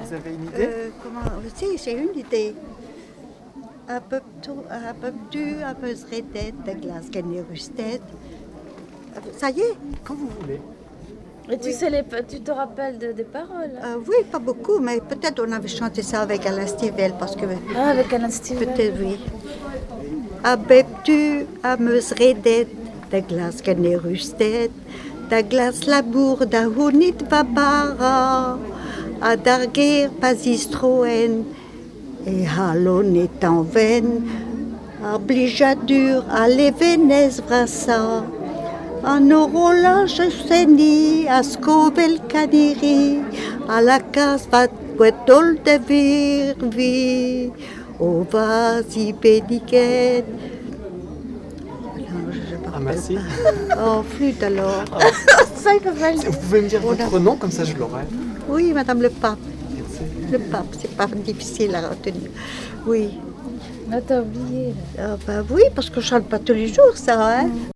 Vous avez une idée? Si, j'ai une idée. Du, un peu sredet, de glace rustet. Ça y est? Quand vous voulez. Et tu te rappelles des paroles? Oui, pas beaucoup, mais peut-être on avait chanté ça avec Alain Stivell, parce que Ah, avec Alain Stivell. peut-être oui. Du, un peu sredet, de glace rustet, de glace labour, da hunit babara, a darger pasistroen, et halon est en veine, a blijadur, a levenez vrassa, en orolage seni, a skovel kadiri, a la cas vat puetol de virvi, o vasi beniget. Ah, merci. Oh, flûte alors. Ça, il peut pas le dire. Vous pouvez me dire votre nom, comme ça je l'aurai. Oui, madame le pape. Merci. Le pape, c'est pas difficile à retenir. Oui. Là, t'as oublié. Là. Oui, parce que je chante pas tous les jours, ça, hein.